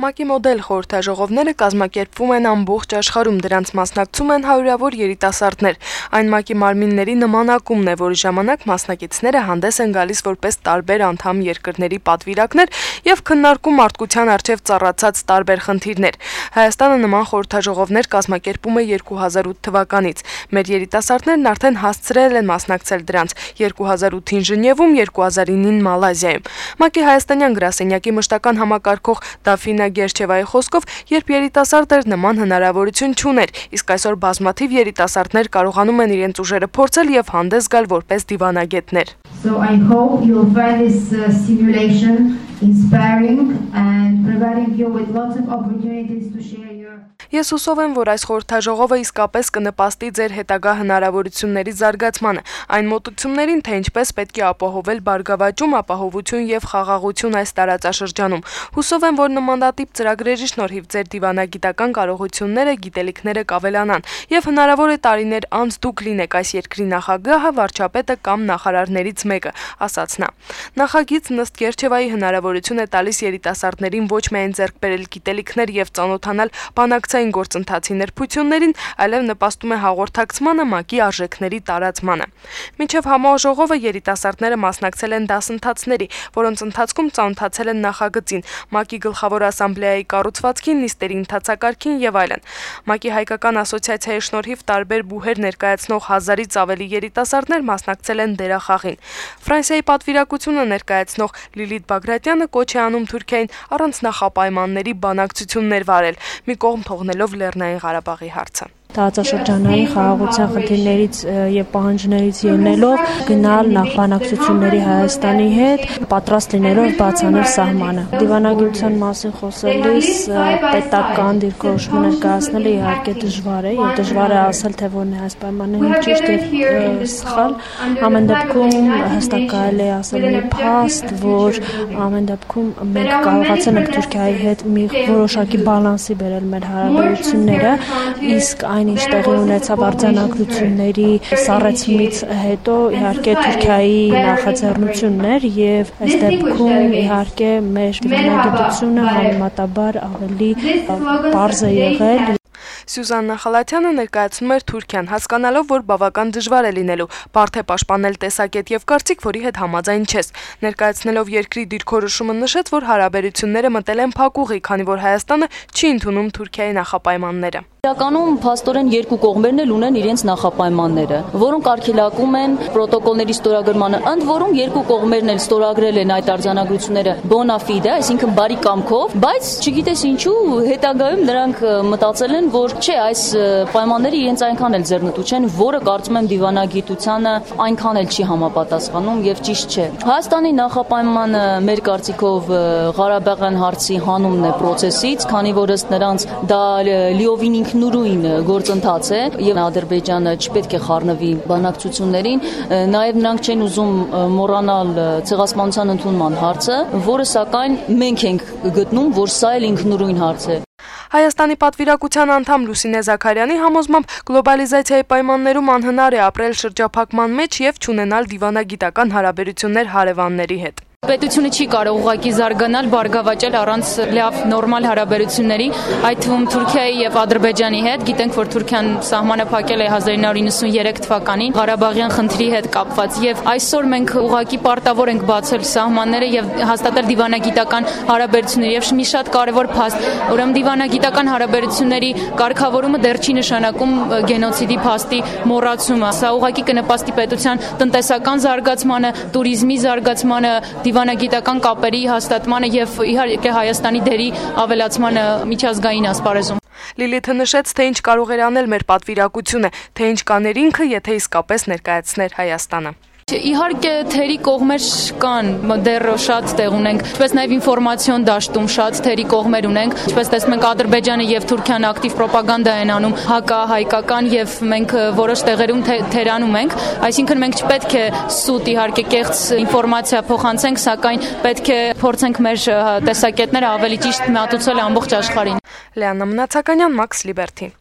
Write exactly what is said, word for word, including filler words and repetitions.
ՄԱԿ-ի մոդել խորհրդաժողովները կազմակերպվում են ամբողջ աշխարհում, դրանց մասնակցում են հարյուրավոր երիտասարդներ։ Այն ՄԱԿ-ի մարմինների նման ակումբն է, որի ժամանակ մասնակիցները հանդես են գալիս որպես տարբեր անդամ երկրների պատվիրակներ եւ քննարկում մարդկության առջեւ ծառացած տարբեր խնդիրներ։ Հայաստանը նման խորհրդաժողովներ կազմակերպում է երկու հազար ութ թվականից։ Մեր երիտասարդներն արդեն հասցրել են մասնակցել դրանց երկու հազար ութին Ժնևում, երկու հազար ինին Մալազիայում։ ՄԱԿ-ի հայաստանյան գրասենյակի մշտական համակարգող Դաֆինա Գերչևայի խոսքով, երբ երիտասարդներ նման հնարավորություն չուներ, իսկ այսօր բազմաթիվ երիտասարդներ կարողանում են իրենց ուժերը փորձել եւ հանդես գալ որպես դիվանագետներ։ So I hope you'll find this uh, simulation inspiring and providing you with lots of opportunities to share your Ես հուսով եմ, որ այս խորհրդաժողովը իսկապես կնպաստի ձեր հետագա հնարավորությունների զարգացմանը, այն մոտեցումներին, թե ինչպես պետք է ապահովել բարգավաճում, ապահովություն եւ խաղաղություն այս տարածաշրջանում։ Հուսով եմ, որ նմանատիպ ծրագրերի շնորհիվ ձեր դիվանագիտական կարողությունները, գիտելիքները կավելանան եւ հնարավոր է տարիներ անց դուք լինեք այս երկրի նախագահը, վարչապետը կամ նախարարներից մեկը, ասաց նա։ Նախագիծն ըստ Գերչևայի հնարավորություն է տալիս երիտասարդներին ոչ միայն ձեռք բերել գիտելիքներ եւ ծանոթանալ բանակցային գործընթացի նրբություններին, այլև նպաստում է հաղորդակցմանը, ՄԱԿ-ի արժեքների տարածմանը։ Մինչև համաժողովը երիտասարդները մասնակցել են դասընթացների, որոնց ընթացքում ծանոթացել են նախագծին, ՄԱԿ-ի գլխավոր ասամբլեայի կառուցվածքին, նիստերի ընթացակարգին եւ այլն։ ՄԱԿ-ի հայկական ասոցիացիայի շնորհիվ տարբեր բուհեր ներկայացնող հազարից ավելի երիտասարդներ մասնակցել են դերախաղին։ Ֆրանսիայի պատվիրակությունը ներկայացնող Լիլիթ Բագրատյանը կոչ է անում Թուրքիային առանց նախապայմանների բանակցություններ վարել, մի կողմ թողնելով Լեռնային Ղարաբաղի հարցը։ Տարածաշրջանային խաղաղության խնդիրներից եւ պահանջներից ելնելով գնալ նախբանակցությունների Հայաստանի հետ, պատրաստ լինելով բացանել սահմանը։ Դիվանագիտության մասին խոսելիս պետական դիրքորոշում ներկայացնելը իհարկե դժվար է եւ դժվար է ասել, թե որն է այս պայմանները ճիշտ եւ սխալ։ Ամեն դեպքում հստակ կարելի է ասել մի փաստ, որ ամեն դեպքում մենք կարողացել ենք Թուրքիայի հետ մի որոշակի բալանսի բերել մեր հարաբերությունները, իսկ ինչ տեղի ունեցավ արձանագրությունների սառեցումից հետո իհարկե Թուրքիայի նախաձեռնություններ եւ այս դեպքում իհարկե մեր դիվանագիտությունը համեմատաբար ավելի պարզ է եղել։ Սյուզաննա Խալաթյանը ներկայացնում էր Թուրքիան, հասկանալով, որ բավական դժվար է լինելու, բարդ է պաշտպանել տեսակետ եւ կարծիք, որի հետ համաձայն չես։ Ներկայացնելով երկրի դիրքորոշումը նշեց, որ հարաբերությունները մտել են փակուղի, քանի որ Հայաստանը չի ընդունում Թուրքիայի նախապայմանները։ Իրականում փաստորեն երկու կողմերն էլ ունեն իրենց նախապայմանները, որոնք արգելակում են պրոտոկոլների ստորագրմանը, ընդ որում երկու կողմերն էլ ստորագրել են այդ արձանագրությունները bona fide, այսինքն բարի կամքով, բայց չգիտես ինչու հետագայում նրանք մտածել են, որ չէ, այս պայմանները իրենց այնքան էլ ձեռնտու չեն, որը կարծում եմ դիվանագիտությանը այնքան էլ չի համապատասխանում եւ ճիշտ չէ։ Հայաստանի նախապայմանը մեր կարծիքով Ղարաբաղյան հարցի հանումն է process-ից, քանի որ ըստ նրանց դա լիովին նուրույն գործընթաց է եւ Ադրբեջանը չպետք է խառնվի բանակցություններին, նաեւ նրանք չեն ուզում մոռանալ ցեղասպանության ընդունման հարցը, որը սակայն մենք ենք գտնում, որ սա էլ ինքնուրույն հարց է։ Հայաստանի պատվիրակության անդամ Լուսինե Զաքարյանի համոզմամբ գլոբալիզացիայի պայմաններում անհնար է ապրել շրջափակման մեջ եւ չունենալ դիվանագիտական հարաբերություններ հարևանների հետ։ Պետությունը չի կարող ուղղակի զարգանալ, բարգավաճել առանց լավ նորմալ հարաբերությունների, այդ թվում Թուրքիայի եւ Ադրբեջանի հետ։ Գիտենք, որ Թուրքիան սահմանը փակել է հազար ինը հարյուր նվսաներեք թվականին Ղարաբաղյան խնդրի հետ կապված եւ այսօր մենք ուղղակի պարտավոր ենք բացել սահմանները եւ հաստատել դիվանագիտական հարաբերություններ եւ մի շատ կարեւոր փաստ, ուրեմն դիվանագիտական հարաբերությունների կարգավորումը դեռ չի նշանակում գենոցիդի փաստի մոռացումը։ Սա ուղղակի կնպաստի պետության տնտեսական զարգացմանը, туриզմի զարգացմանը, դիվանագիտական կապերի հաստատմանը եւ իհարկե Հայաստանի դերի ավելացմանը միջազգային ասպարեզում։ Լիլիթը նշեց, թե ինչ կարող էր անել մեր պատվիրակությունը, թե ինչ կաներ ինքը, եթե իսկապես ներկայացներ Հայաստանը։ Իհարկե թերի կողմեր կան, դեռ շատ տեղ ունենք, ինչպես նաև ինֆորմացիոն դաշտում շատ թերի կողմեր ունենք, ինչպես տեսնում ենք Ադրբեջանը եւ Թուրքիան ակտիվ պրոպագանդա են անում հակահայկական եւ մենք որոշ տեղերում թերանում ենք, այսինքն մենք չպետք է սուտ իհարկե կեղծ ինֆորմացիա փոխանցենք, սակայն պետք է փորձենք մեր տեսակետները ավելի ճիշտ մատուցել ամբողջ աշխարհին։ Լեանա Մնացականյան, Max Liberty։